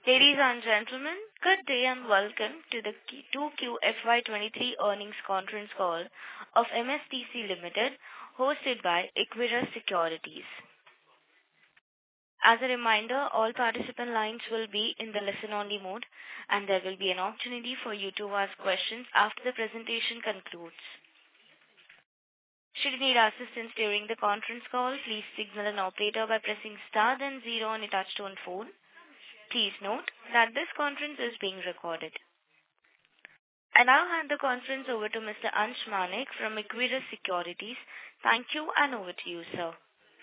Ladies and gentlemen, good day and welcome to the 2Q FY23 earnings conference call of MSTC Limited, hosted by Equirus Securities. As a reminder, all participant lines will be in the listen-only mode, and there will be an opportunity for you to ask questions after the presentation concludes. Should you need assistance during the conference call, please signal an operator by pressing star then 0 on your touchtone phone. Please note that this conference is being recorded. I now hand the conference over to Mr. Ansh Manek from Equirus Securities. Thank you, and over to you, sir.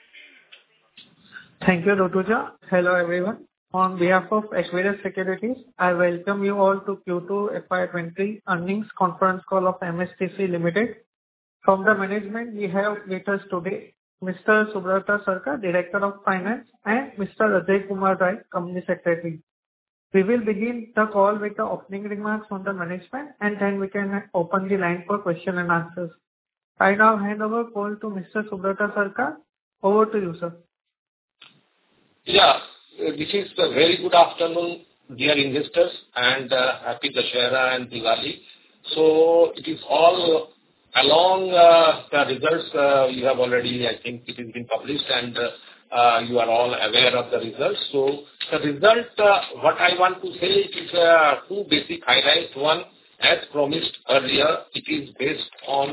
Thank you, Rotuja. Hello, everyone. On behalf of Equirus Securities, I welcome you all to Q2 FY23 earnings conference call of MSTC Limited. From the management, we have with us today Mr. Subrata Sarkar, Director of Finance, and Mr. Ajay Kumar Rai, Company Secretary. We will begin the call with the opening remarks from the management, and then we can open the line for question and answers. I now hand over call to Mr. Subrata Sarkar. Over to you, sir. Yeah, this is a very good afternoon, dear investors, and happy Dussehra and Diwali. So it is all along the results you have already, I think it has been published, and you are all aware of the results. So the result, what I want to say is two basic highlights. One, as promised earlier, it is based on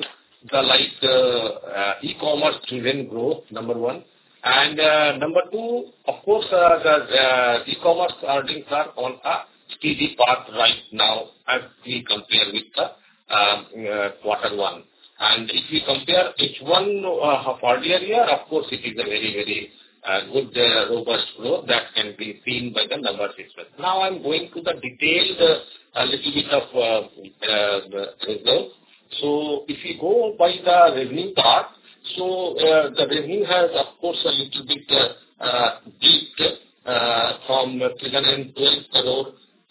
the e-commerce driven growth, number one. And number two, of course, the e-commerce earnings are on a steady path right now as we compare with the quarter one. And if we compare H1 of earlier year, of course, it is a very, very good, robust growth that can be seen by the numbers itself. Now I'm going to the detailed little bit of the result. So if we go by the revenue part, so the revenue has, of course, a little bit dipped from 312 crore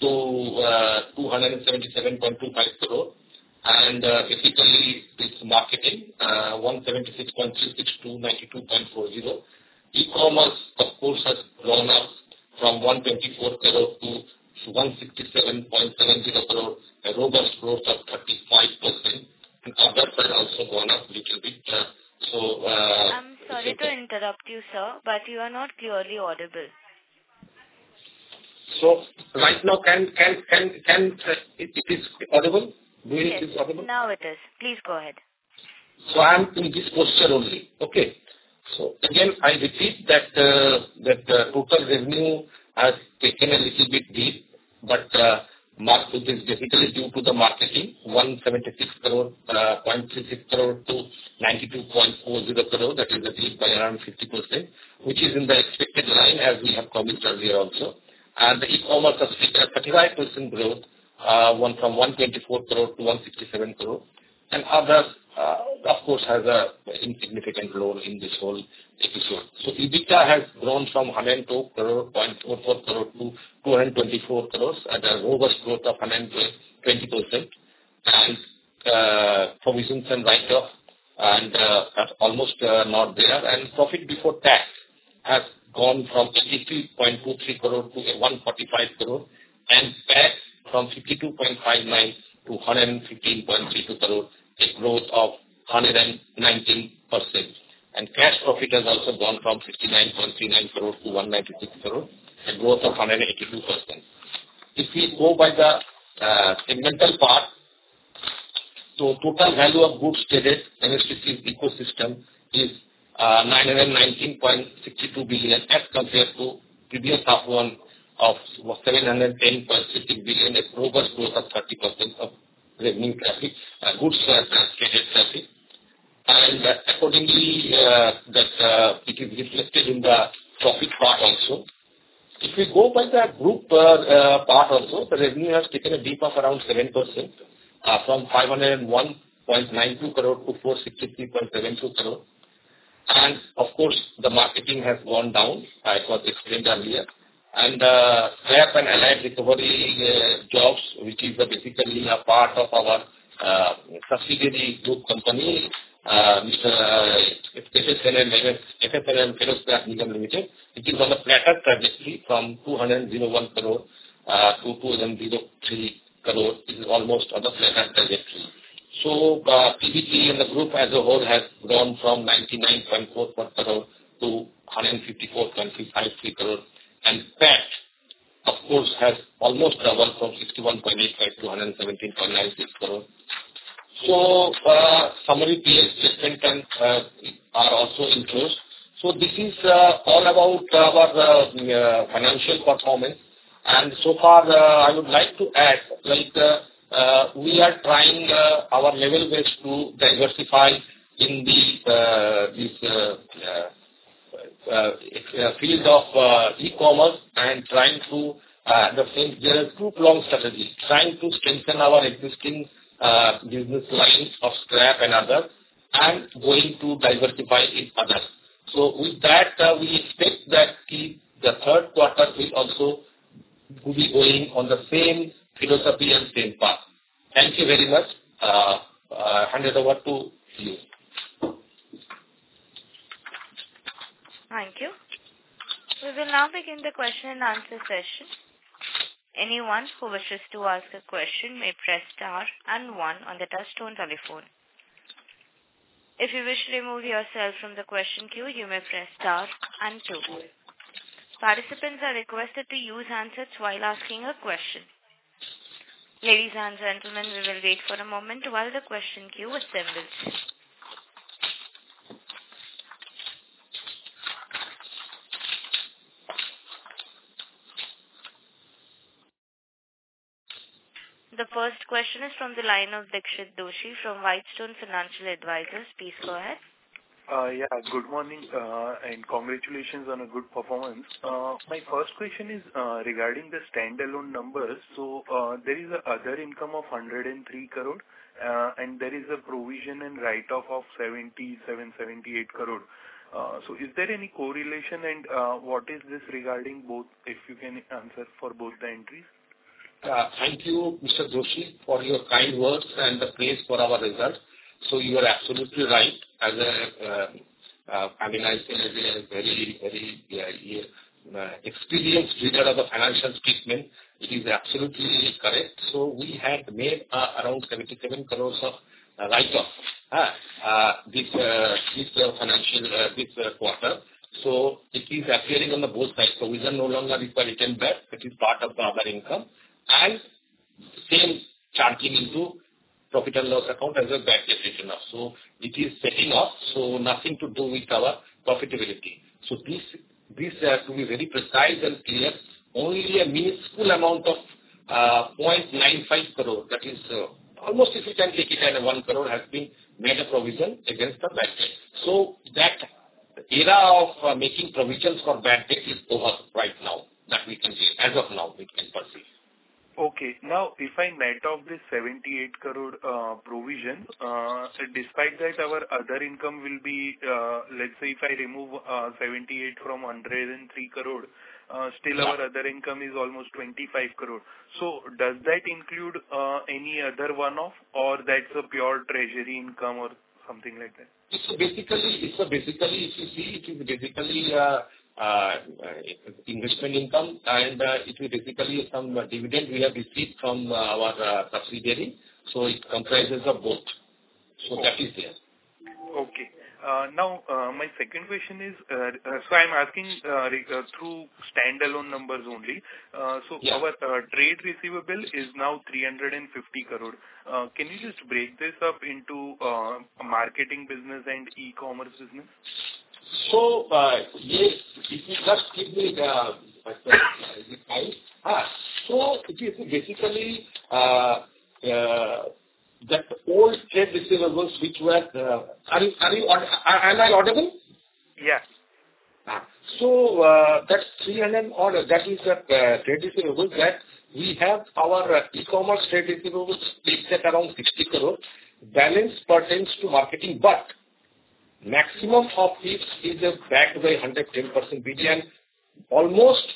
to 277.25 crore. And basically, it's marketing 176.36 to 92.40. E-commerce, of course, has grown up from 124 crore to 167.70 crore, a robust growth of 35%. And others have also gone up a little bit. I'm sorry to interrupt you, sir, but you are not clearly audible. So right now, can it is audible? Yes, now it is. Please go ahead. So I am in this posture only. Okay. So again, I repeat that the total revenue has taken a little bit deep, but it is basically due to the marketing, 176 crore, 0.36 crore to 92.40 crore. That is a deep by around 50%, which is in the expected line as we have promised earlier also. And the e-commerce has taken a 35% growth. One from 124 crore to 167 crore, and others, of course, has a insignificant role in this whole episode. So EBITDA has grown from 102 crore, 0.44 crore to 224 crores at a robust growth of 120%, and provisions and write-off, and that's almost not there. And profit before tax has gone from 83.23 crore to 145 crore, and tax from 52.59 to 115.32 crore, a growth of 119%. And cash profit has also gone from 69.39 crore to 196 crore, a growth of 182%. If we go by the segmental part, so total value of goods traded MSTC ecosystem is 919.62 billion as compared to previous half one of 710.66 billion, a robust growth of 30% of revenue traffic, goods traded traffic. And accordingly, that it is reflected in the profit part also. If we go by the group part also, the revenue has taken a dip of around 7%, from 501.92 crore to 463.72 crore. And of course, the marketing has gone down, it was explained earlier. And scrap and allied recovery jobs, which is basically a part of our subsidiary group company, Mr. FSSN Ferroscrap Nigam Limited. It is on a flatter trajectory from 201 crore to 2003 crore. It is almost on the flatter trajectory. So PBT in the group as a whole has grown from 99.44 crore to 154.53 crore, and PAT, of course, has almost doubled from 61.85 to 117.96 crore. So summary PL statement are also enclosed. So this is all about our financial performance. And so far, I would like to add, we are trying our level best to diversify in the field of e-commerce, and trying to there are two-pronged strategy, trying to strengthen our existing business lines of scrap and others, and going to diversify in others. So with that, we expect that the third quarter will also be going on the same philosophy and same path. Thank you very much. Hand it over to you. Thank you. We will now begin the question and answer session. Anyone who wishes to ask a question may press star and 1 on the touchtone telephone. If you wish to remove yourself from the question queue, you may press star and 2. Participants are requested to use handsets while asking a question. Ladies and gentlemen, we will wait for a moment while the question queue assembles. The first question is from the line of Dixit Doshi from Whitestone Financial Advisors. Please go ahead. Good morning and congratulations on a good performance. My first question is regarding the standalone numbers. So there is a other income of 103 crore and there is a provision and write-off of 78 crore. So is there any correlation, and what is this regarding both, if you can answer for both the entries? Thank you, Mr. Doshi, for your kind words and the praise for our results. So you are absolutely right. As I say as a very experienced reader of the financial statement, it is absolutely correct. So we had made around 77 crores of write-off this quarter. So it is appearing on the both sides. Provision no longer required written back. It is part of the other income, and same charging into profit and loss account as a back written off. So it is setting off, so nothing to do with our profitability. So this to be very precise and clear, only a minuscule amount of 0.95 crore, that is almost, if you can take it as 1 crore, has been made a provision against the bad debt. So that era of making provisions for bad debt is over right now, that we can say, as of now we can perceive. Okay. Now, if I net off this 78 crore provision, despite that our other income will be, let's say if I remove 78 from 103 crore, still our other income is almost 25 crore. So does that include any other one-off, or that's a pure treasury income or something like that? So basically, if you see, it is basically investment income, and it is basically some dividend we have received from our subsidiary. So it comprises of both. So that is there. Okay. Now, my second question is, so I'm asking through standalone numbers only. Our trade receivable is now 350 crore. Can you just break this up into marketing business and e-commerce business? So, yes, if you just give me the time. So it is basically that old trade receivables which were, am I audible? Yeah. So that's 300 order, that is the trade receivables that we have. Our e-commerce trade receivables fixed at around 60 crore. Balance pertains to marketing, but maximum of it is backed by 110% BD, and almost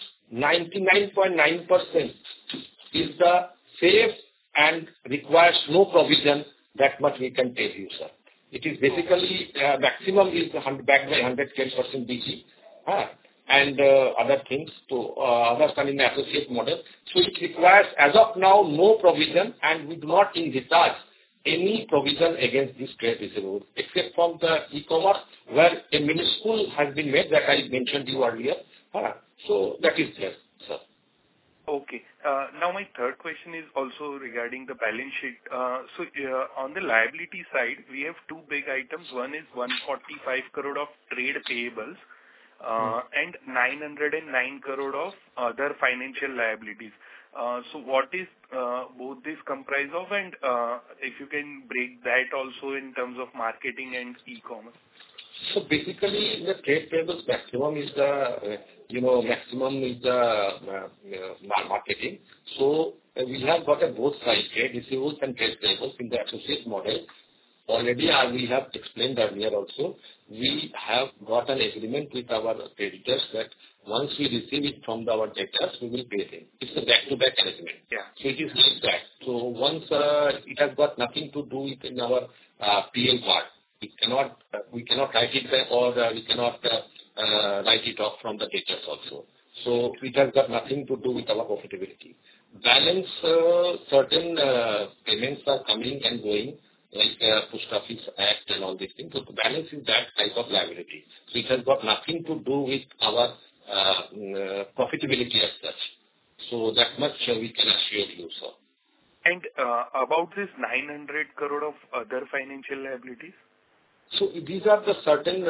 99.9% is the safe and requires no provision. That much we can tell you, sir. It is basically maximum is backed by 110% BG, and other things to others are in the associate model. So it requires, as of now, no provision, and we do not envisage any provision against this trade receivables, except from the e-commerce, where a minuscule has been made that I mentioned to you earlier. So that is there, sir. Okay. Now my third question is also regarding the balance sheet. So on the liability side, we have two big items. One is 145 crore of trade payables and 909 crore of other financial liabilities. So what is both these comprise of, and if you can break that also in terms of marketing and e-commerce? So basically, the trade payables maximum is the marketing. So we have got both sides, trade receivables and trade payables in the associate model. Already, we have explained earlier also, we have got an agreement with our creditors that once we receive it from our debtors, we will pay them. It's a back-to-back arrangement. Yeah. So it is like that. So once it has got nothing to do with in our PL part. We cannot write it back, or we cannot write it off from the debtors also. So it has got nothing to do with our profitability. Balance, certain payments are coming and going, like Post Office Act and all these things. So the balance is that type of liability. So it has got nothing to do with our profitability as such. So that much we can assure you, sir. And about this 900 crore of other financial liabilities? So these are the certain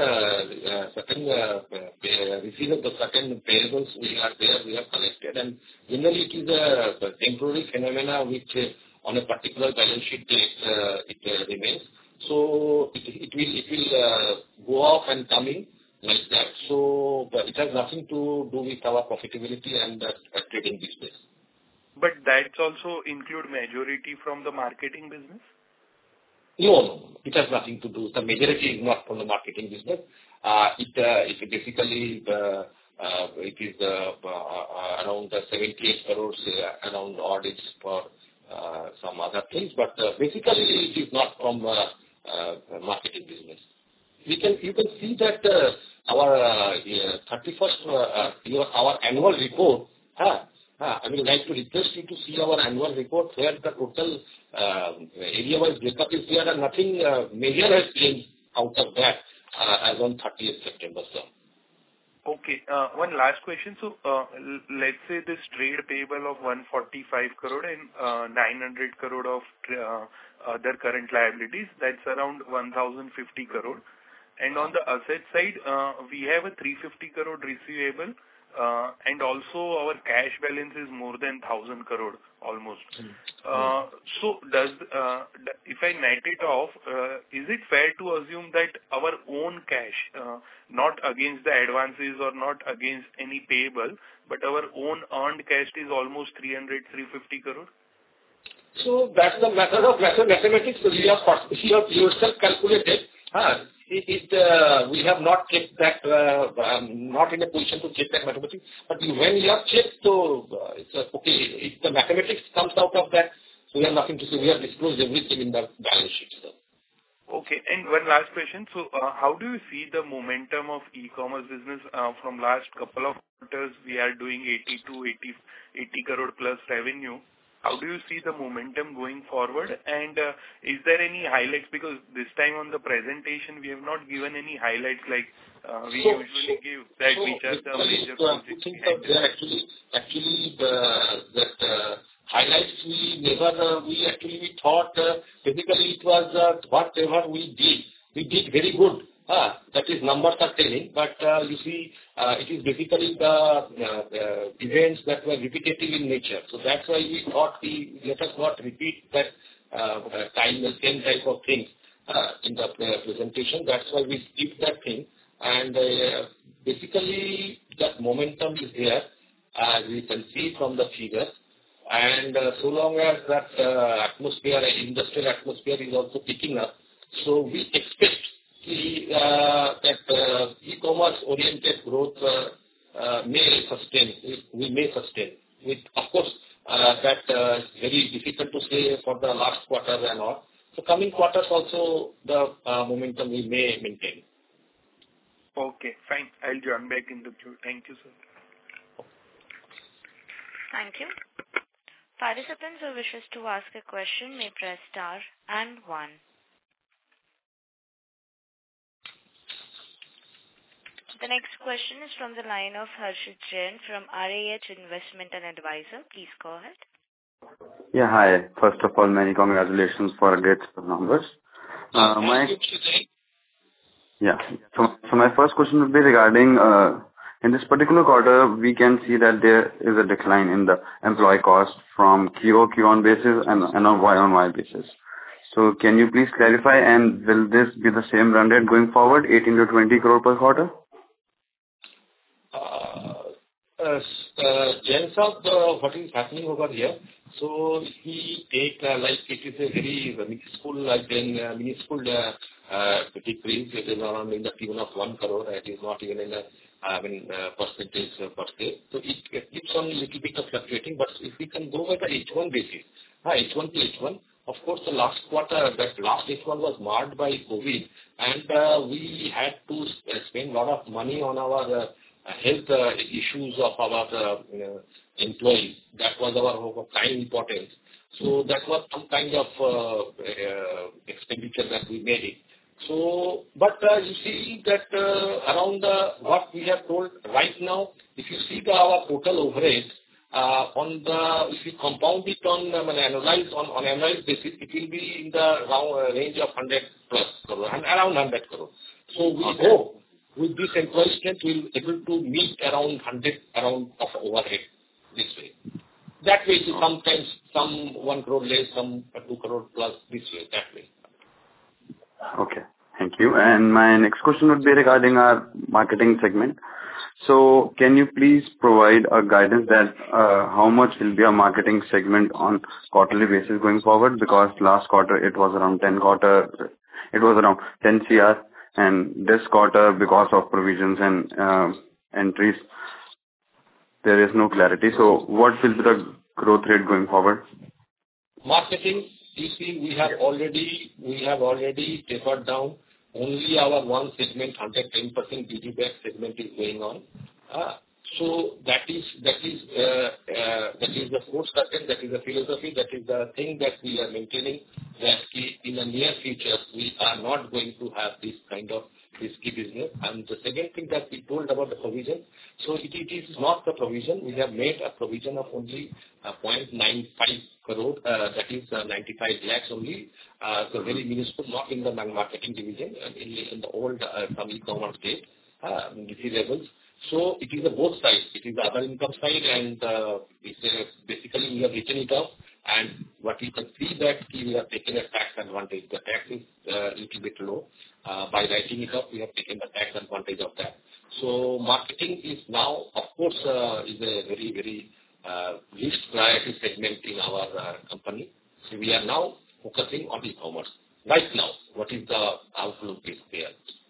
receivables, the certain payables we have collected, and generally it is a temporary phenomena which on a particular balance sheet date it remains. So it will go off and come in like that. So but it has nothing to do with our profitability and trading business. But that also include majority from the marketing business? No. It has nothing to do. The majority is not from the marketing business. It basically it is around 78 crores around audits for some other things, but basically it is not from marketing business. You can see that our 31st our annual report. I would like to request you to see our annual report where the total area-wise breakup is there, and nothing major has changed out of that as on 30th September, sir. Okay. One last question. So let's say this trade payable of 145 crore and 900 crore of other current liabilities, that's around 1,050 crore. And on the asset side, we have a 350 crore receivable. And also our cash balance is more than 1,000 crore almost. So if I net it off, is it fair to assume that our own cash, not against the advances or not against any payable, but our own earned cash is almost 350 crore? So that's the method of mathematics. So you have yourself calculated. We have not checked that, not in a position to check that mathematics. But when you have checked, so it's okay. If the mathematics comes out of that, so we have nothing to say. We have disclosed everything in the balance sheet, sir. Okay. And one last question. So how do you see the momentum of e-commerce business from last couple of quarters? We are doing 80 crore plus revenue. How do you see the momentum going forward? And is there any highlights? Because this time on the presentation, we have not given any highlights like we usually give that which are the major projects. Actually, that highlights we thought basically it was whatever we did very good. That is, numbers are telling, but you see, it is basically the events that were repetitive in nature. So that's why we thought let us not repeat that the same type of things in the presentation. That's why we skipped that thing. And basically, that momentum is there, as we can see from the figures. And so long as that industrial atmosphere is also picking up, so we expect that e-commerce oriented growth may sustain. We may sustain. With, of course, that very difficult to say for the last quarter and all. So coming quarters also, the momentum we may maintain. Okay, fine. I'll join back in the queue. Thank you, sir. Thank you. Participants who wishes to ask a question may press star and 1. The next question is from the line of Harshit Jain from RAH Investment and Advisor. Please go ahead. Yeah, hi. First of all, many congratulations for a great set of numbers. Yeah. So my first question would be regarding in this particular quarter, we can see that there is a decline in the employee cost from QOQ on basis and on Y-on-Y basis. So can you please clarify, and will this be the same run rate going forward, 18 to 20 crore per quarter? Jain sir, what is happening over here? So he take like it is a very minuscule decrease. It is around in the tune of 1 crore. It is not even in a percentage per se. So it keeps on a little bit of fluctuating. But if we can go by the H1 basis, H1 to H1, of course, the last quarter, that last H1 was marred by COVID, and we had to spend a lot of money on our health issues of our employees. That was our prime importance. So that was some kind of expenditure that we made it. So, but you see that around what we have told right now, if you see our total overhead, if you compound it on annualized basis, it will be in the range of 100 plus crore, around 100 crore. So we hope with this employee strength, we will be able to meet around 100 of overhead this way. That way, sometimes some 1 crore less, some 2 crore plus this way, that way. Okay, thank you. And my next question would be regarding our marketing segment. So can you please provide a guidance that how much will be our marketing segment on quarterly basis going forward? Because last quarter it was around 10 CR, and this quarter, because of provisions and entries, there is no clarity. So what will be the growth rate going forward? Marketing, you see, we have already tapered down. Only our one segment, 110% BD back segment is going on. So that is the course pattern, that is the philosophy, that is the thing that we are maintaining, that in the near future we are not going to have this kind of risky business. And the second thing that we told about the provision, so it is not the provision. We have made a provision of only 0.95 crore, that is 95 lakhs only, so very minuscule, not in the marketing division, in the old some e-commerce state, receivables. So it is both sides. It is the other income side, and basically we have written it off. And what you can see that we have taken a tax advantage. The tax is a little bit low. By writing it off, we have taken the tax advantage of that. So marketing is now, of course, is a very, very least priority segment in our company. So we are now focusing on e-commerce. Right now, what is the outlook is there?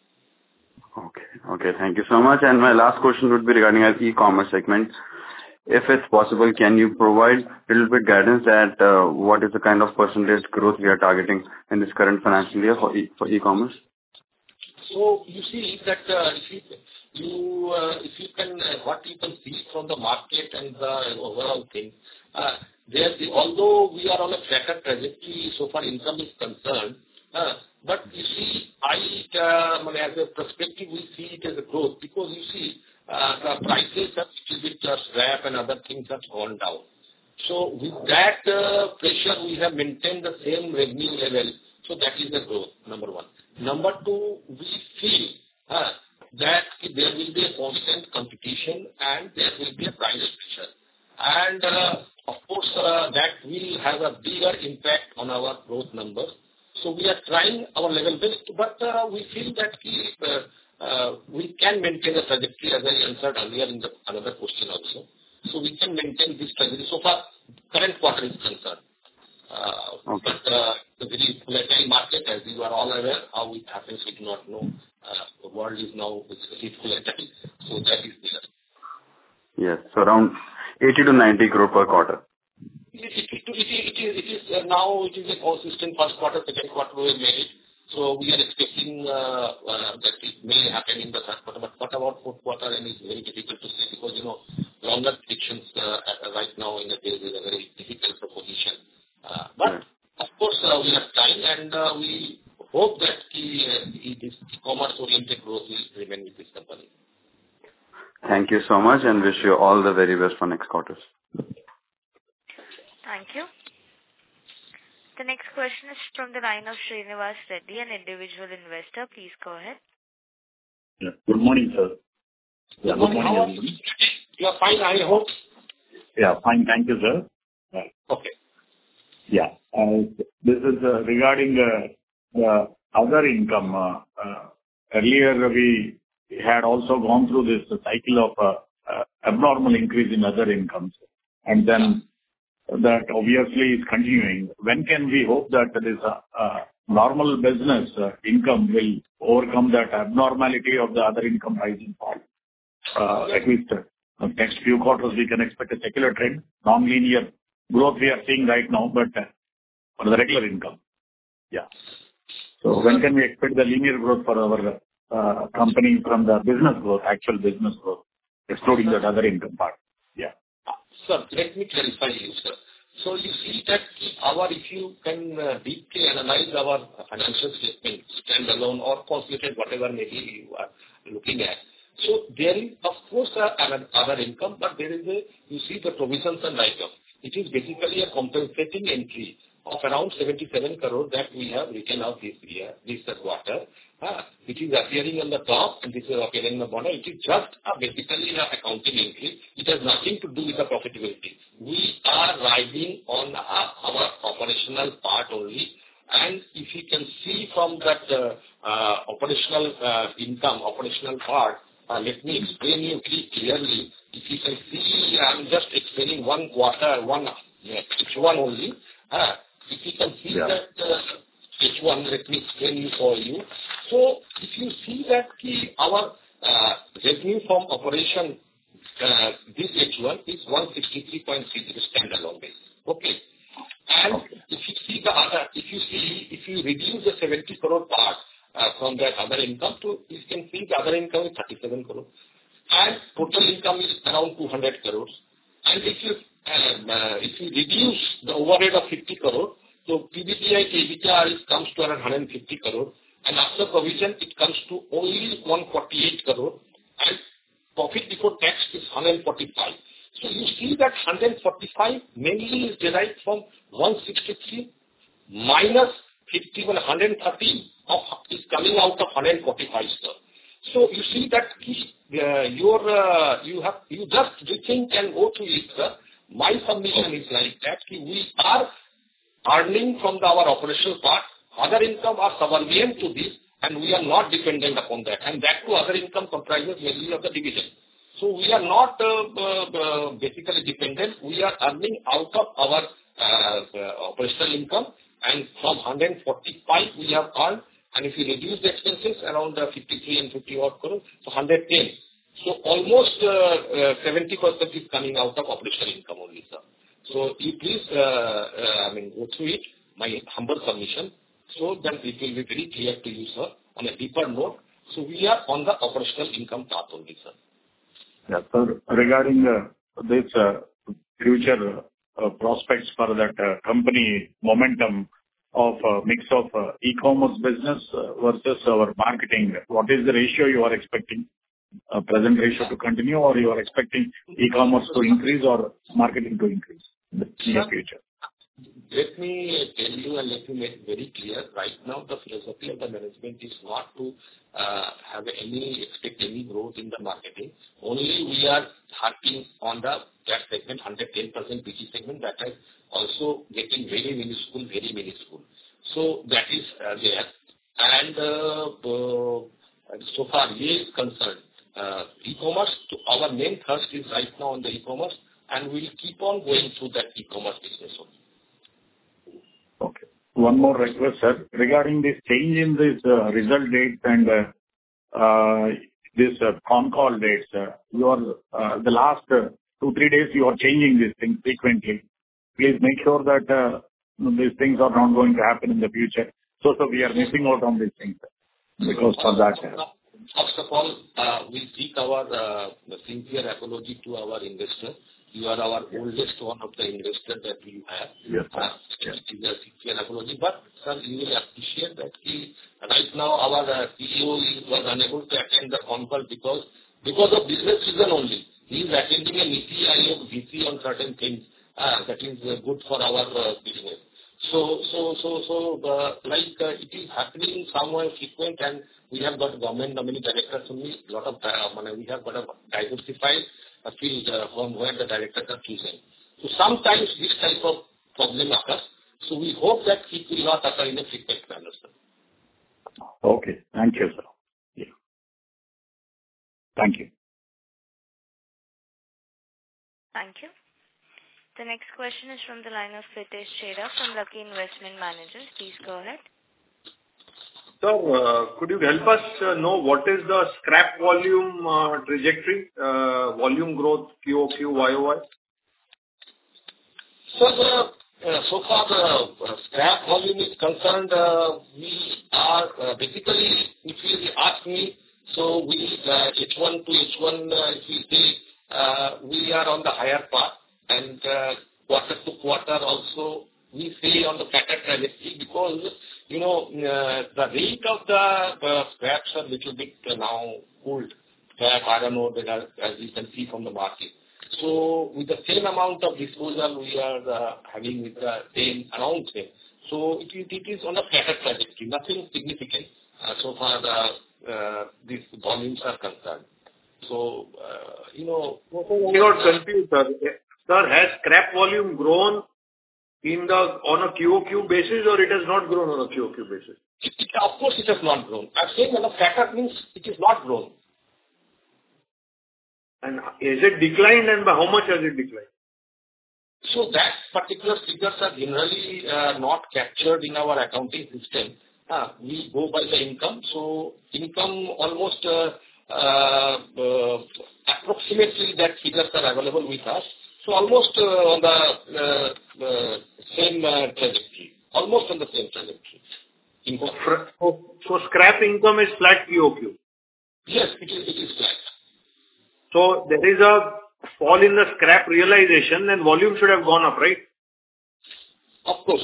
Okay, thank you so much. And my last question would be regarding our e-commerce segment. If it's possible, can you provide a little bit guidance that what is the kind of percentage growth we are targeting in this current financial year for e-commerce? So you see that if you can what you can see from the market and the overall thing, although we are on a flatter trajectory so far income is concerned, but you see, as a perspective, we see it as a growth because you see the prices have scrap and other things have gone down. So with that pressure, we have maintained the same revenue level. So that is the growth, number one. Number two, we feel that there will be a constant competition and there will be a price pressure. And of course, that will have a bigger impact on our growth numbers. So we are trying our level best, but we feel that we can maintain the trajectory as I answered earlier in another question also. So we can maintain this trajectory so far current quarter is concerned. Okay. But the very volatile market, as you are all aware, how it happens, we do not know. The world is now very volatile, so that is there. Yes, so around 80 to 90 crore per quarter. 80 to it is now it is a consistent first quarter, second quarter we made it. So we are expecting that it may happen in the third quarter. But what about fourth quarter? And it's very difficult to say because, longer predictions right now in the days is a very difficult proposition. But of course, we have time and we hope that this e-commerce oriented growth will remain with this company. Thank you so much and wish you all the very best for next quarters. Thank you. The next question is from the line of Srinivas Reddy, an individual investor. Please go ahead. Yeah. Good morning, sir. Yeah, good morning, everybody. You are fine, I hope? Yeah, fine. Thank you, sir. Okay. Yeah. This is regarding the other income. Earlier, we had also gone through this cycle of abnormal increase in other incomes. And then that obviously is continuing. When can we hope that this normal business income will overcome that abnormality of the other income rising part? At least next few quarters, we can expect a secular trend, non-linear growth we are seeing right now, but for the regular income. Yeah. So when can we expect the linear growth for our company from the business growth, actual business growth, excluding that other income part? Yeah. Sir, let me clarify you, sir. So you see that if you can deeply analyze our financial statement, standalone or consolidated, whatever maybe you are looking at. So there is, of course, other income, but there is you see the provisions and write-off. It is basically a compensating entry of around 77 crore that we have written out this year, this quarter, which is appearing on the top and this is appearing on the bottom. It is just basically an accounting entry. It has nothing to do with the profitability. We are riding on our operational part only. And if you can see from that operational income, operational part, let me explain you clearly. If you can see, I'm just explaining one quarter, H1 only. If you can see that H1, let me explain you for you. So if you see that our revenue from operation this H1 is 163.30 standalone base. Okay. And if you see if you reduce the 70 crore part from that other income you can see the other income is 37 crore. And total income is around 200 crores. And if you reduce the overhead of 50 crore, so PBDI EBITDA comes to around 150 crore. And after provision, it comes to only 148 crore. And profit before tax is 145. So you see that 145 mainly is derived from 163 minus 51, 130 is coming out of 145, sir. So you see that you just rethink and go to it, sir. My submission is like that we are earning from our operational part. Other income are subservient to this, and we are not dependent upon that. And that too, other income comprises mainly of the division. So we are not basically dependent. We are earning out of our operational income, and from 145 we have earned. And if you reduce the expenses around 53 and 50 odd crore, so 110. So almost 70% is coming out of operational income only, sir. So you please, go through it, my humble submission, so that it will be very clear to you, sir, on a deeper note. So we are on the operational income path only, sir. Yeah, sir. Regarding this future prospects for that company momentum of mix of e-commerce business versus our marketing, what is the ratio you are expecting? Present ratio to continue, or you are expecting e-commerce to increase or marketing to increase in the future? Let me tell you and let me make it very clear. Right now, the philosophy of the management is not to expect any growth in the marketing. Only we are harping on that segment, 110% PG segment, that is also getting very minuscule. So that is there. And so far, is concerned. E-commerce, our main thrust is right now on the e-commerce, and we'll keep on going through that e-commerce business only. Okay. One more request, sir. Regarding this change in this result dates and this con call dates, you are the last 2-3 days you are changing this thing frequently. please make sure that these things are not going to happen in the future. So we are missing out on these things because of that. First of all, we seek our sincere apology to our investor. You are our oldest one of the investors that we have. Yes, sir. It is a sincere apology. But, sir, you will appreciate that right now our CEO was unable to attend the conference because of business reason only. He is attending a NITI Aayog VC on certain things that is good for our business. It is happening somewhere frequent, and we have got government nominee directors only. We have got a diversified field from where the directors are chosen. So sometimes this type of problem occurs. So we hope that it will not occur in a frequent manner, sir. Okay. Thank you, sir. Yeah. Thank you. Thank you. The next question is from the line of Pritesh Chheda from Lucky Investment Managers. Please go ahead. So, could you help us know what is the scrap volume trajectory, volume growth, QOQ, YOY? So far the scrap volume is concerned, we are basically, if you ask me, so we H1 to H1, if we say, we are on the higher path, and quarter to quarter also we stay on the better trajectory because the rate of the scraps are little bit now cooled. Scrap, iron ore, as you can see from the market. So with the same amount of disposal we are having with the same around same. So it is on a better trajectory, nothing significant so far these volumes are concerned. So You're confused, sir. Sir, has scrap volume grown on a QOQ basis, or it has not grown on a QOQ basis? Of course, it has not grown. I'm saying that the factor means it is not grown. And is it declined, and by how much has it declined? So that particular figures are generally not captured in our accounting system. We go by the income. So income almost approximately that figures are available with us. So almost on the same trajectory. Almost on the same trajectory. Income. So scrap income is flat QOQ? Yes, it is flat. So there is a fall in the scrap realization, then volume should have gone up, right? Of course.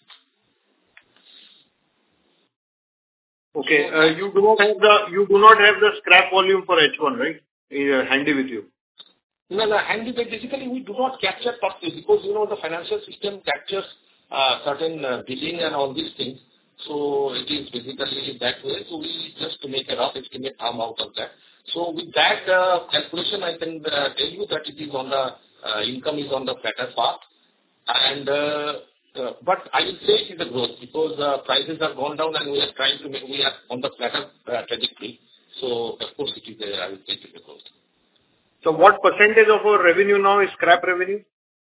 Okay. You do not have the scrap volume for H1, right? Handy with you. No, handy, but basically we do not capture purchase because the financial system captures certain billing and all these things. So it is basically that way. So we just to make a rough estimate come out of that. So with that calculation, I can tell you that it is on the income is on the flatter path, and but I will say it is a growth because prices have gone down and we are on the flatter trajectory. So of course it is I will say it is a growth. So what percentage of our revenue now is scrap revenue?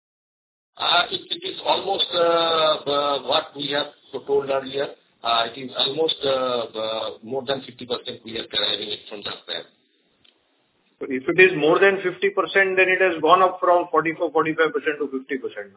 It is almost what we have told earlier. It is almost more than 50% we are deriving it from the scrap. So if it is more than 50%, then it has gone up from 44-45% to 50%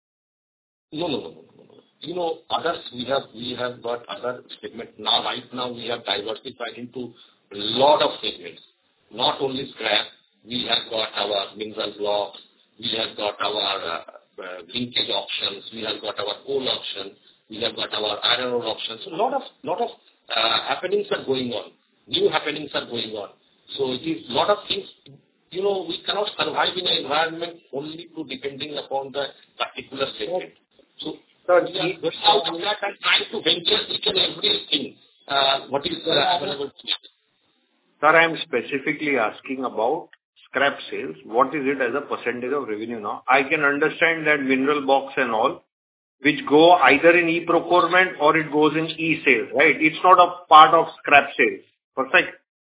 now. No. Others we have got other segments now. Right now we have diversified into a lot of segments. Not only scrap. We have got our mineral blocks. We have got our linkage options. We have got our coal options. We have got our iron ore options. So lot of happenings are going on. New happenings are going on. So it is lot of things. We cannot survive in an environment only to depending upon the particular segment. So we are going out of that and trying to venture each and everything. What is available to us. Sir, I am specifically asking about scrap sales. What is it as a percentage of revenue now? I can understand that mineral box and all, which go either in e-procurement or it goes in e-sales, right? It's not a part of scrap sales. Perfect.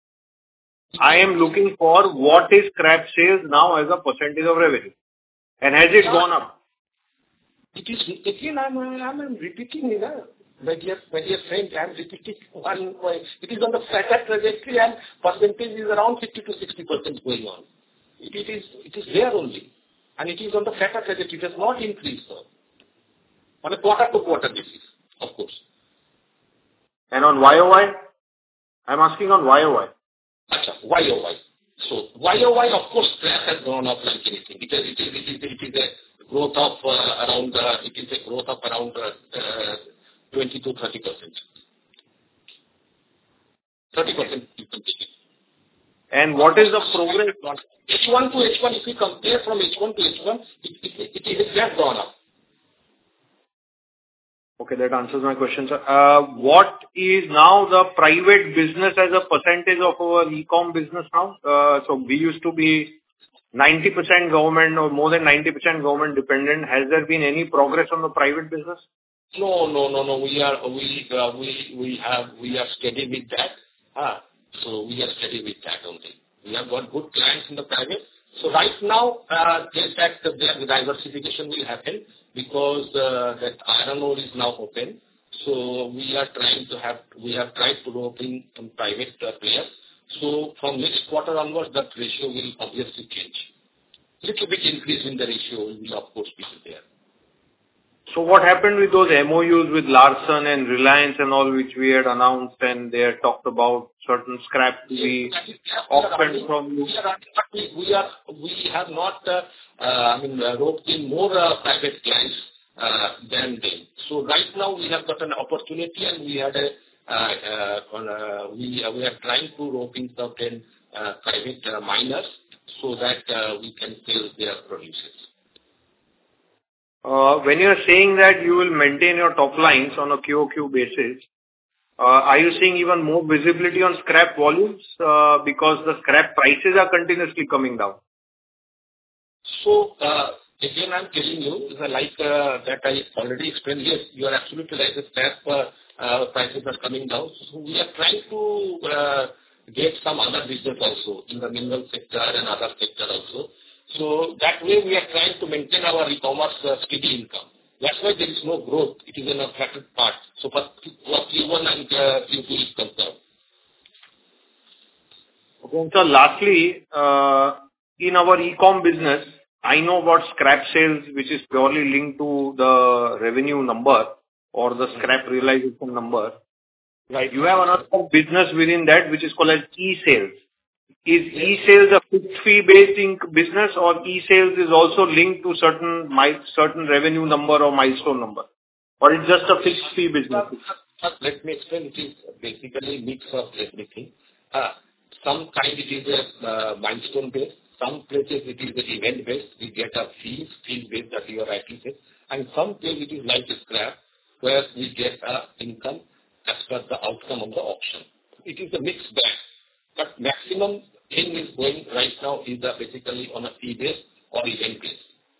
I am looking for what is scrap sales now as a percentage of revenue. And has it gone up? It is, again, I'm repeating it. My dear friend, I'm repeating one way. It is on the flatter trajectory and percentage is around 50 to 60% going on. It is there only. and it is on the flatter trajectory. It has not increased, sir. On a quarter-to-quarter basis, of course. And on YOY? I'm asking on YOY. YOY. So YOY, of course, scrap has gone up like anything. It is a growth of around 20 to 30%. 30%. And what is the progress? H1 to H1, if we compare from H1 to H1, it has gone up. Okay, that answers my question, sir. What is now the private business as a percentage of our e-com business now? So we used to be 90% government or more than 90% government dependent. Has there been any progress on the private business? No. We are steady with that. So we are steady with that only. We have got good clients in the private. So right now, their diversification will happen because that iron ore is now open. So we have tried to rope in some private players. So from next quarter onwards, that ratio will obviously change. Little bit increase in the ratio will of course be there. So what happened with those MOUs with Larsen and Reliance and all, which we had announced, and they had talked about certain scrap to be auctioned from you? We have not roped in more private clients than them. So right now we have got an opportunity, and we are trying to rope in certain private miners so that we can sell their producers. When you are saying that you will maintain your top lines on a QOQ basis, are you seeing even more visibility on scrap volumes because the scrap prices are continuously coming down? So, again, I'm telling you, like that I already explained, yes, you are absolutely right, the scrap prices are coming down. So we are trying to get some other business also in the mineral sector and other sector also. So that way we are trying to maintain our e-commerce steady income. That's why there is no growth. It is in a flattened part. So for Q1 and Q2 is concerned. Okay, so lastly, in our e-com business, I know about scrap sales, which is purely linked to the revenue number or the scrap realization number. Right. You have another business within that which is called as e-sales. Is e-sales a fixed fee based business, or e-sales is also linked to certain revenue number or milestone number? Or it's just a fixed fee business? Let me explain. It is basically a mix of everything. Some kind it is a milestone based. Some places it is event based. We get a fees based that you are rightly said. And some places it is like a scrap where we get income as per the outcome of the auction. It is a mixed bag. But maximum thing is going right now is basically on a fee base or event base.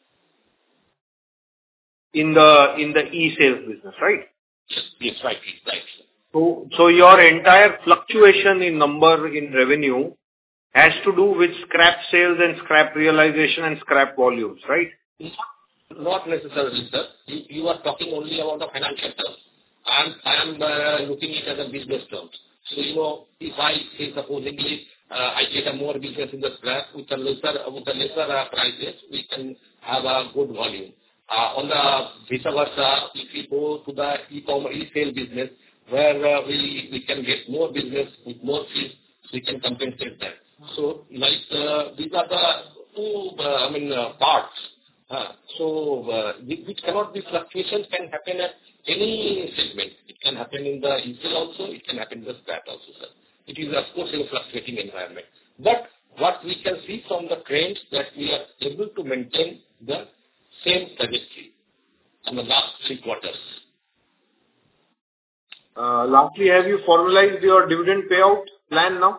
In the e-sales business, right? Yes, right. So your entire fluctuation in number in revenue has to do with scrap sales and scrap realization and scrap volumes, right? Not necessarily, sir. You are talking only about the financial terms. I am looking at it as a business terms. So, if I say supposedly I get a more business in the scrap with a lesser prices, we can have a good volume. On the vice versa, if we go to the e-commerce, e-sale business, where we can get more business with more fees, we can compensate that. So, these are the two, parts. Which cannot be fluctuations can happen at any segment. It can happen in the e-sale also, it can happen in the scrap also, sir. It is, of course, in a fluctuating environment. But what we can see from the trends that we are able to maintain the same trajectory in the last 3 quarters. Lastly, have you formalized your dividend payout plan now?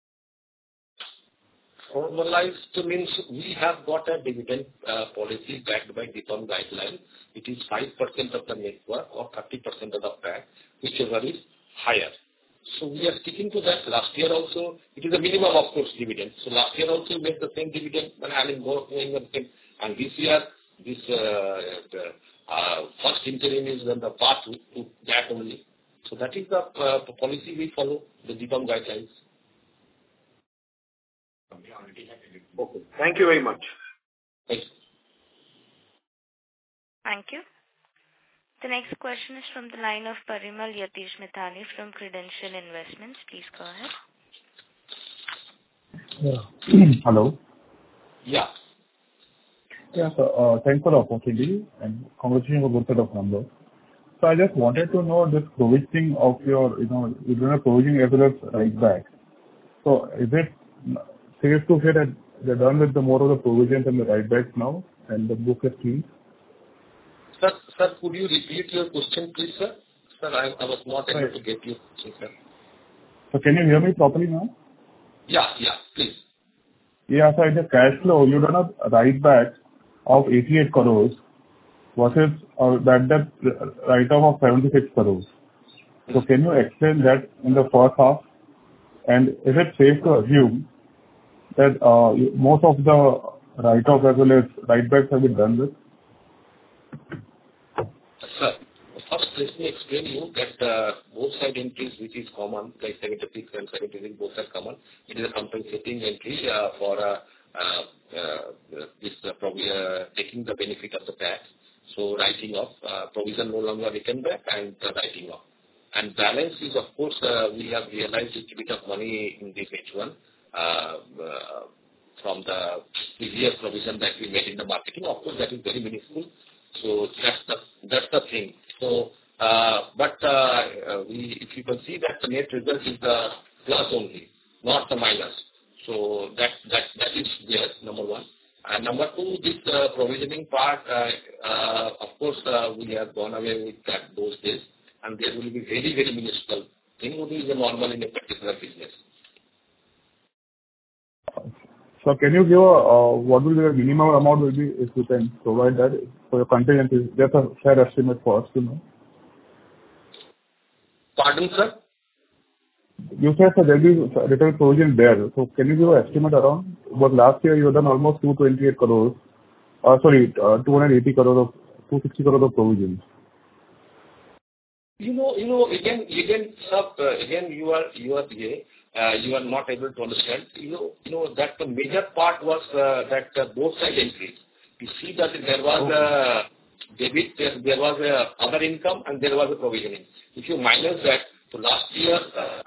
Formalized means we have got a dividend policy backed by DIPAM guidelines. It is 5% of the net worth or 30% of the PAT, whichever is higher. So we are sticking to that. Last year also, it is a minimum, of course, dividend. So last year also we made the same dividend, but going the same. And this year, the first interim is on the path to that only. So that is the policy we follow, the DIPAM guidelines. Okay. Thank you very much. Thanks. Thank you. The next question is from the line of Parimal Yatish Mithani from Credential Investments. Please go ahead. Hello. Yeah. Yeah, so thanks for the opportunity and congratulations on a good set of numbers. So I just wanted to know this provisioning of your, you're doing a provisioning as well as write back. So is it safe to say that they're done with the more of the provisions and the write backs now and the book is clean? Sir, could you repeat your question, please, sir? Sir, I was not able to get you, sir. So can you hear me properly now? Yeah, please. Yeah, so in the cash flow, you've done a write back of 88 crores versus bad debt write-off of 76 crores. So can you explain that in the first half? And is it safe to assume that most of the write-off as well as write-backs have been done with? Sir, first let me explain you that both side entries which is common, like 76 and 76 both are common. It is a compensating entry for this probably taking the benefit of the tax. So writing off, provision no longer written back and writing off. And balance is of course we have realized a bit of money in this H1 from the previous provision that we made in the marketing. Of course that is very minuscule. So that's the thing. So if you can see that the net result is the plus only, not the minus. So that is there, number one. And number two, this provisioning part, of course, we have gone away with those days, and there will be very, very minuscule thing would be the normal in a particular business. So can you give what will be the minimum amount will be if you can provide that for your contingencies? Just a fair estimate for us to know. Pardon, sir? You said that there will be little provision there. So can you give an estimate around? But last year you have done almost 228 crores. 280 crores of 260 crores of provisions. Again, you are here. You are not able to understand. That the major part was that both side entries. You see that there was a debit, there was a other income, and there was a provisioning. If you minus that, so last year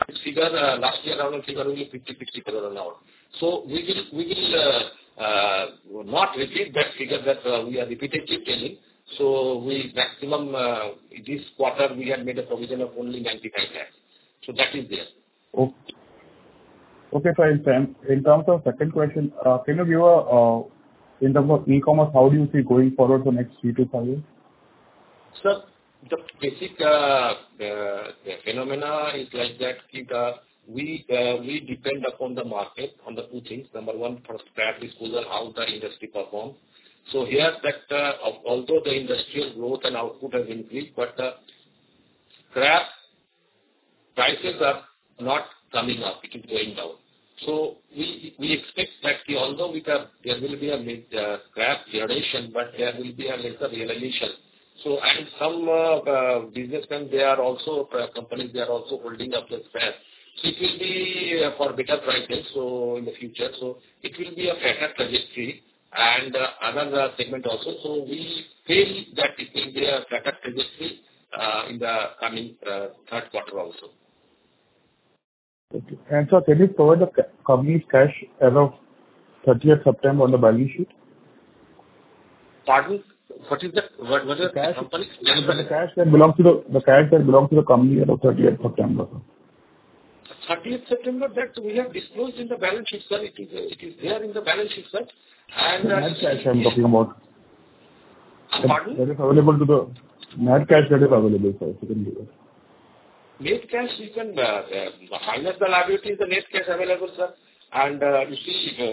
around figure only 50-60 crore an hour. So we will not repeat that figure that we are repeatedly telling. So we maximum this quarter we had made a provision of only 95 lakhs. So that is there. Okay, so in terms of second question, can you give in terms of e-commerce, how do you see going forward for next 3 to 5 years? Sir, the basic phenomena is like that. We depend upon the market on the two things. Number one, for scrap disposal, how the industry performs. So here that although the industrial growth and output has increased, but scrap prices are not coming up, it is going down. So we expect that although there will be a scrap generation, but there will be a lesser realization. So and some businessmen, companies, they are also holding up the scrap. So it will be for better prices. So in the future, so it will be a better trajectory and another segment also. So we feel that it will be a better trajectory in the coming third quarter also. Okay. And so can you provide the company's cash as of 30th September on the balance sheet? Pardon? What is that? What is the cash? The cash that belongs to the company as of 30th September. 30th September that we have disclosed in the balance sheet, sir. It is there in the balance sheet, sir. And net cash I'm talking about. Pardon? That is available to the net cash that is available, sir. You can do that. Net cash, you can minus the liability is the net cash available, sir. And you see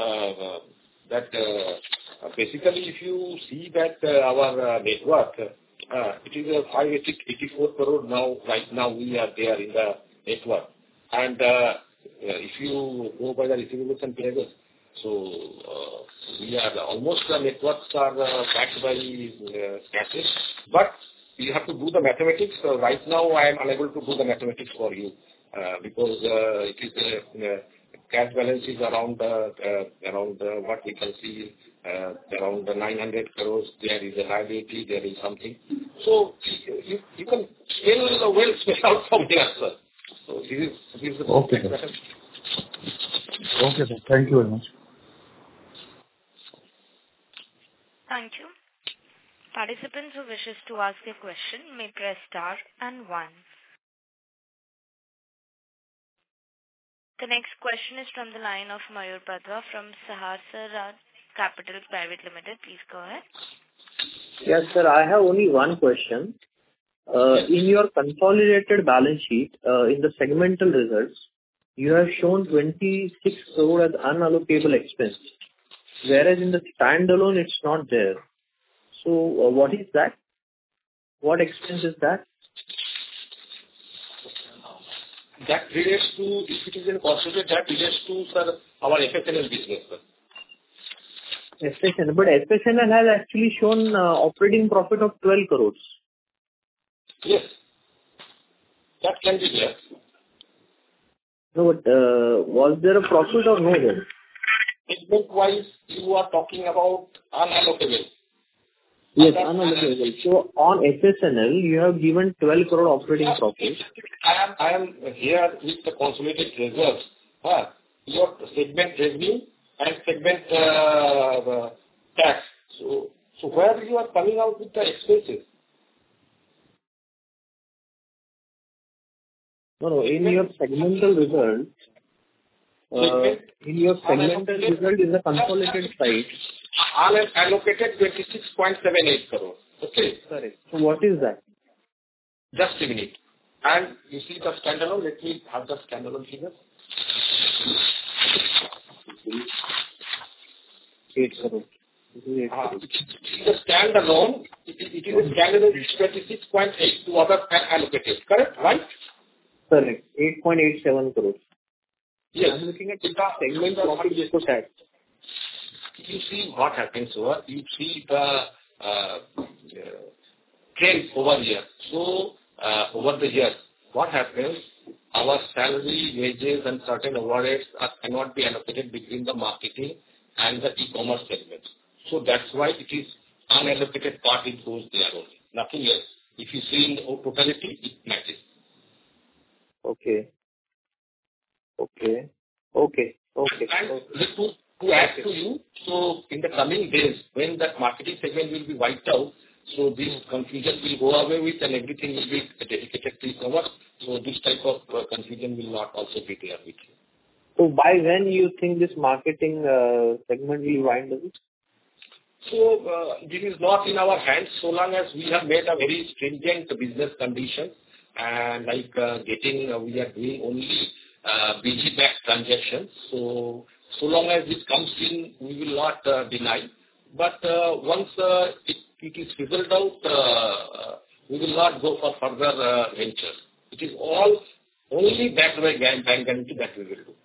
that basically if you see that our net worth, it is 584 crore now. Right now we are there in the net worth. And if you go by the receivables and payables, so we are almost the net worths are backed by cash. But you have to do the mathematics. Right now, I am unable to do the mathematics for you because it is cash balance is around what we can see around the 900 crores, there is a liability, there is something. So you can spell out from here, sir. So this is the Okay, sir. Okay, sir. Thank you very much. Thank you. Participants who wishes to ask a question may press star and 1. The next question is from the line of Mayur Padwa from Sahasrar Capital Private Limited. Please go ahead. Yes, sir. I have only one question. In your consolidated balance sheet, in the segmental results, you have shown 26 crore as unallocable expense, whereas in the standalone, it's not there. So, what is that? What expense is that? That relates to, if it is in consolidated, that relates to, sir, our FSNL business, sir. FSNL, but FSNL has actually shown operating profit of 12 crores. Yes. That can be there. No, but was there a profit or no then? Segment-wise, you are talking about unallocable. Yes, unallocable. So on FSNL, you have given 12 crore operating profit. I am here with the consolidated results. Your segment revenue and segment tax. So where you are coming out with the expenses? No, in your segmental result, in the consolidated side. Unallocated 26.78 crore. Okay. Correct. So what is that? Just a minute. And you see the standalone. Let me have the standalone figure. 8 crore. The standalone, it is a standalone 26.8 to other allocated. Correct? Right? Correct. 8.87 crores. Yes. I'm looking at the segment profit before tax. You see what happens over. You see the trend over here. So over the years, what happens? Our salary, wages, and certain overheads cannot be allocated between the marketing and the e-commerce segments. So that's why it is unallocated part. It goes there only. Nothing else. If you see in the totality, it matches. Okay. And to add to you, so in the coming days, when that marketing segment will be wiped out, so this confusion will go away with and everything will be dedicated to e-commerce. So this type of confusion will not also be there with you. So by when you think this marketing segment will wind up? So this is not in our hands so long as we have made a very stringent business condition and we are doing only BG back transactions. So long as it comes in, we will not deny. But once it is fizzled out, we will not go for further ventures. It is all only backed by bank guarantee that we will do.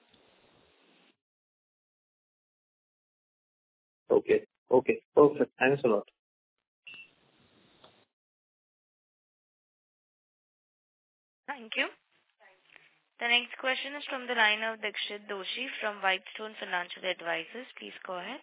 Okay. Perfect. Thanks a lot. Thank you. The next question is from the line of Dikshit Doshi from Whitestone Financial Advisors. Please go ahead.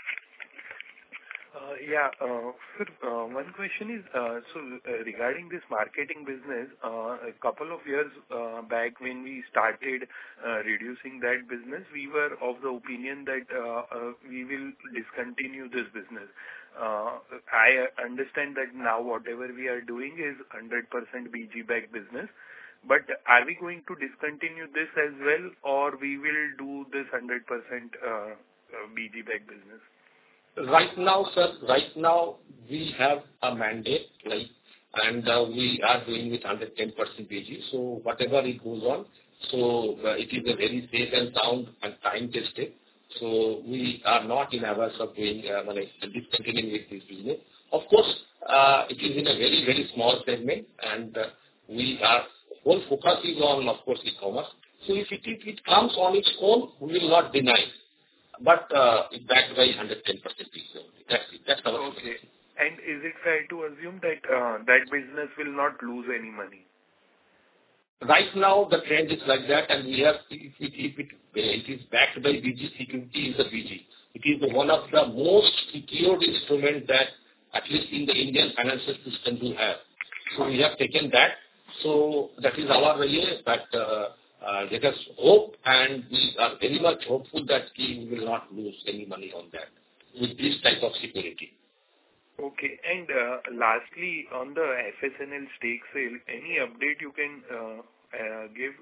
Sir, one question is, regarding this marketing business, a couple of years back when we started reducing that business, we were of the opinion that we will discontinue this business. I understand that now whatever we are doing is 100% BG back business, but are we going to discontinue this as well, or we will do this 100% BG back business? Right now, sir, we have a mandate, and we are doing with 110% BG. So whatever it goes on, so it is a very safe and sound and time tested. So we are not in averse of doing discontinuing with this business. Of course, it is in a very, very small segment, and whole focus is on, of course, e-commerce. So if it comes on its own, we will not deny. But it's backed by 110% BG. That's our okay. And is it fair to assume that that business will not lose any money? Right now, the trend is like that, and we have, if it is backed by BG, security is a BG. It is one of the most secured instrument that at least in the Indian financial system we have. So we have taken that. So that is our way, but let us hope, and we are very much hopeful that we will not lose any money on that with this type of security. Okay. And lastly, on the FSNL stake sale, any update you can give?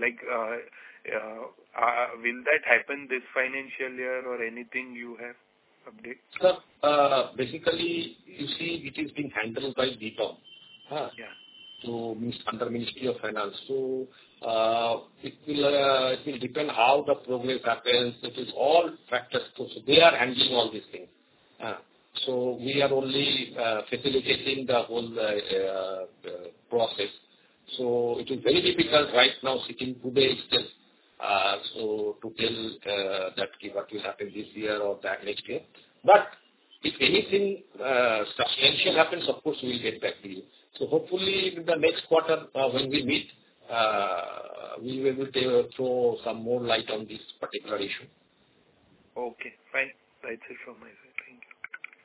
Will that happen this financial year or anything you have update? Sir, basically, you see, it is being handled by DIPAM. Yeah. So under Ministry of Finance. So it will depend how the progress happens. It is all factors. So they are handling all these things. So we are only facilitating the whole process. So it is very difficult right now sitting today itself. So to tell that what will happen this year or that next year. But if anything substantial happens, of course we will get back to you. So hopefully in the next quarter when we meet, we will be able to throw some more light on this particular issue. Okay, fine. That's it from my side. Thank you.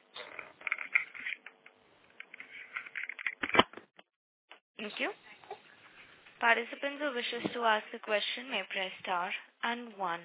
Thank you. Participants who wishes to ask a question may press star and 1.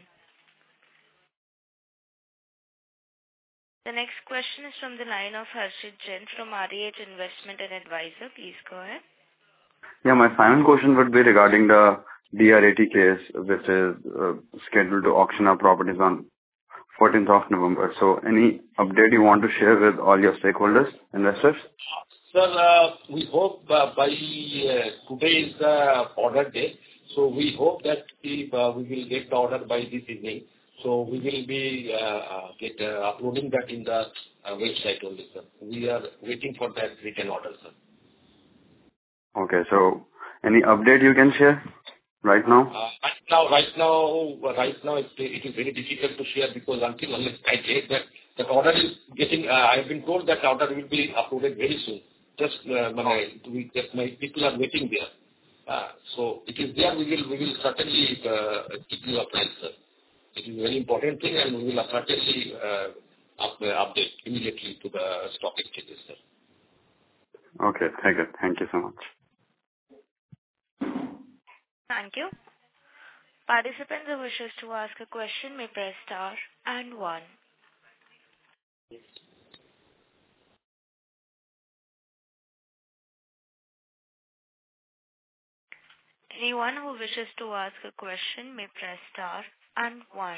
The next question is from the line of Harshit Jain from REH Investment and Advisor. Please go ahead. Yeah, my final question would be regarding the DRAT case, which is scheduled to auction our properties on 14th of November. So any update you want to share with all your stakeholders, investors? Sir, we hope by today is the order day. So we hope that we will get the order by this evening. So we will be uploading that in the website only, sir. We are waiting for that written order, sir. Okay, so any update you can share right now? Right now, it is very difficult to share because unless I get that order is getting. I have been told that order will be uploaded very soon. Just my people are waiting there. So it is there. We will certainly keep you apprised, sir. It is a very important thing, and we will certainly update immediately to the stock exchanges, sir. Okay, thank you. Thank you so much. Thank you. Participants who wishes to ask a question may press star and 1. Anyone who wishes to ask a question may press star and 1.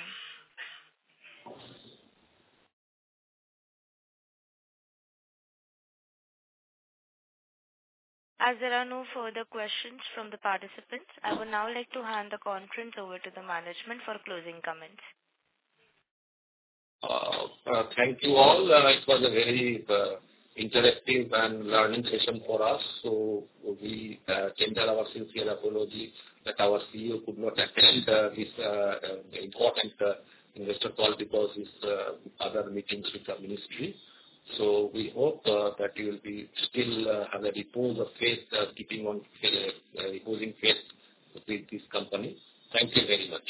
As there are no further questions from the participants, I would now like to hand the conference over to the management for closing comments. Thank you all. It was a very interactive and learning session for us. So we tender our sincere apology that our CEO could not attend this important investor call because his other meetings with the ministry. So we hope that you will be still have a repose of faith, keeping on reposing faith with this company. Thank you very much.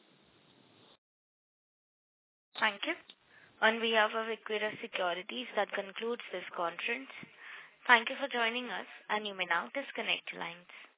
Thank you. On behalf of Equirus Securities, that concludes this conference. Thank you for joining us, and you may now disconnect your lines.